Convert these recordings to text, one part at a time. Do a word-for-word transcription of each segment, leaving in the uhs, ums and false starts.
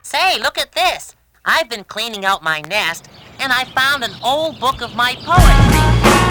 Say, look at this. I've been cleaning out my nest, and I found an old book of my poetry.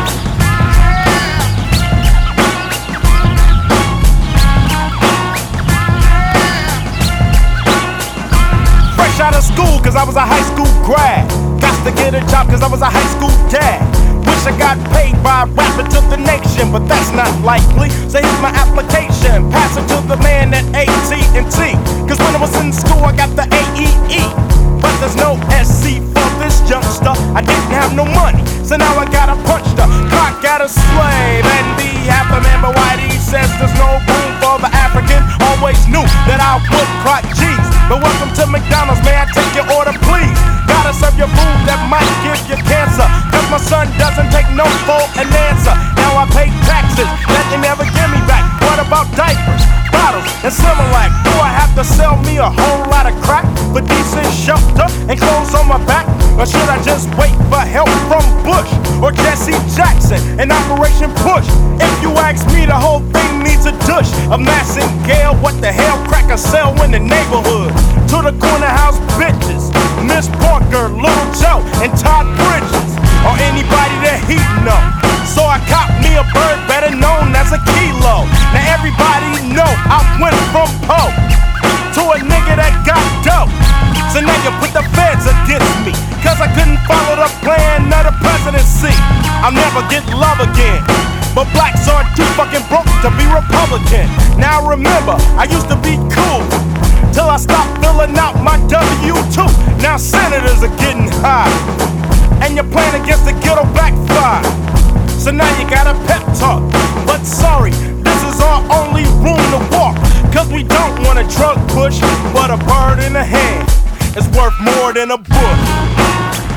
Fresh out of school, cause I was a high school grad. Got to get a job, cause I was a high school dad. Wish I got paid by rapping to the nation, but that's not likely. So here's my application, pass it to the man at A T and T. Cause when I was in school, I got the A E E. But there's no S C for this youngster. I didn't have no money, so now I gotta punch the clock at a slave and be half a man. But Whitey says there's no room for the African. Always knew that I would clock G's. But welcome to McDonald's, may I take your order, please? Gotta serve your food that might give you cancer. Cause my son doesn't take no for an answer. Now I pay taxes that they never give me back. What about diapers, bottles, and Similac? Do I have to sell me a whole lot of crack for decent shelter and clothes on my back? Or should I just wait for help from Bush or Jesse Jackson and Operation Push? If you ask me, the whole thing needs a douche. A Massingale, what the hell, crack a sell in the neighborhood? To the corner house bitches, Miss Parker, Little Joe, and Todd Bridges, or anybody that he know. So I caught me a bird better known as a kilo. Now everybody know I went from Poe to a nigga that got dope. So now you put the feds against me, cause I couldn't follow the plan of the presidency. I'll never get love again, but blacks are too fucking broke to be Republican. Now remember, I used to be cool till I stopped filling out my W two. Now senators are getting high, and your plan against the ghetto backfire. So now you got a pep talk, but sorry, this is our only room to walk. Cause we don't want a drug push, but a bird in the hand is worth more than a bush.